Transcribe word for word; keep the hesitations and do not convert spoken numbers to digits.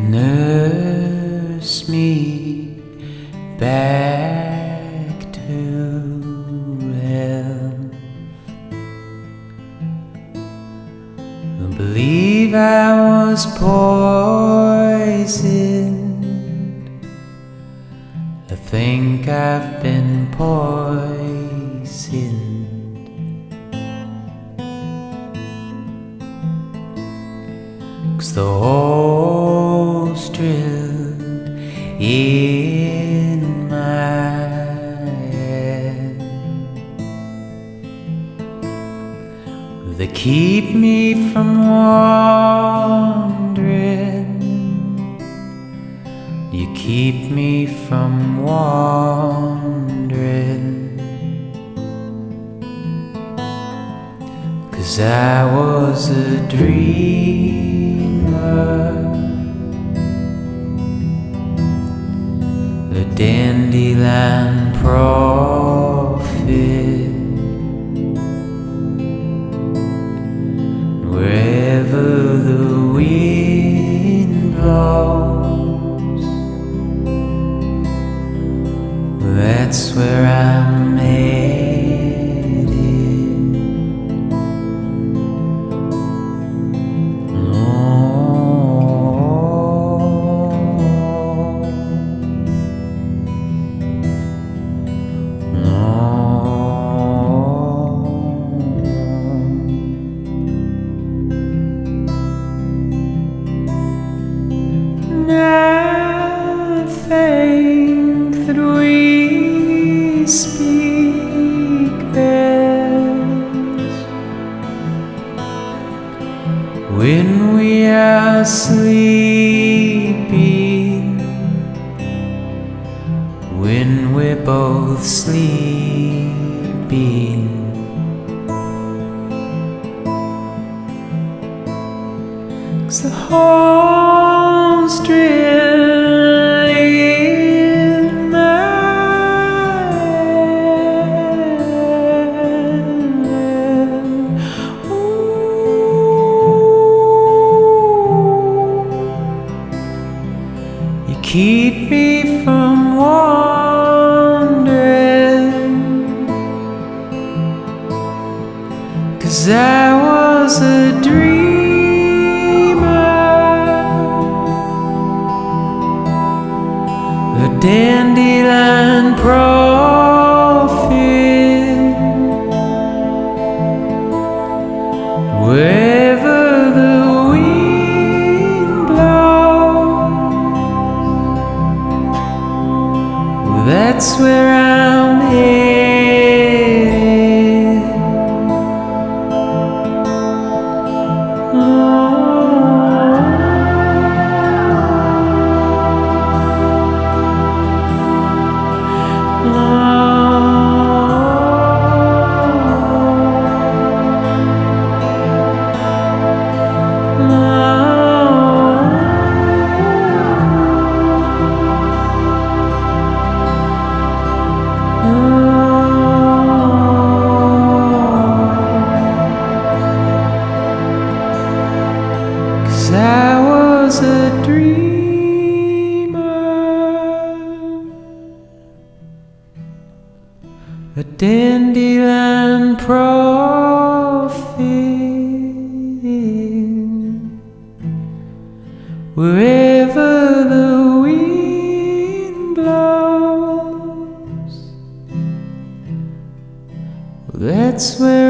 nurse me back to health. I believe I was poisoned. I think I've been poisoned. 'Cause the hole's drilled in my head. They keep me from wandering. You keep me from wandering. 'Cause I was a dreamer, a dandelion prophet. Wherever the wind blows, that's where I'm headed. I think that we speak best when we are sleeping, when we're both sleeping. 'Cause the hole's drilled in my head. Ooh, you keep me from wandering. 'Cause I was a dreamer, a dandelion prophet. Wherever the wind blows, that's where I'm headed. Oh. I was a dreamer, a dandelion prophet. Wherever the wind blows, that's where